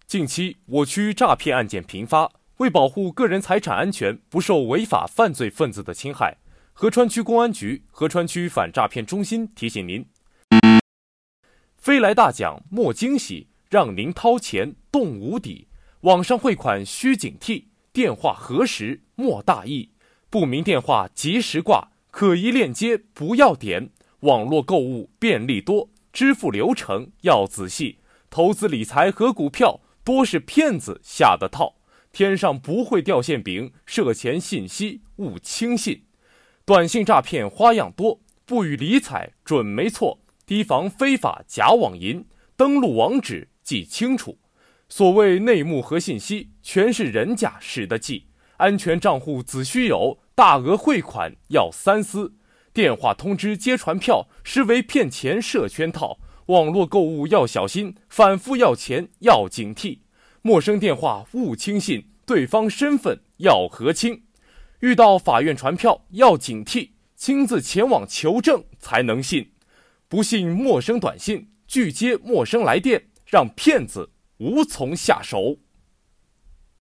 近期我区诈骗案件频发，为保护个人财产安全不受违法犯罪分子的侵害，合川区公安局合川区反诈骗中心提醒您：飞来大奖莫惊喜，让您掏钱动无底。网上汇款需警惕，电话核实莫大意。不明电话及时挂，可疑链接不要点。网络购物便利多，支付流程要仔细。投资理财和股票多是骗子下的套，天上不会掉馅饼，涉钱信息勿轻信。短信诈骗花样多，不予理睬准没错，提防非法假网银，登录网址记清楚。所谓内幕和信息，全是人家使的计，安全账户只需有，大额汇款要三思。电话通知接传票，实为骗钱设圈套。网络购物要小心，反复要钱要警惕。陌生电话勿轻信，对方身份要核清。遇到法院传票要警惕，亲自前往求证才能信。不信陌生短信，拒接陌生来电，让骗子无从下手。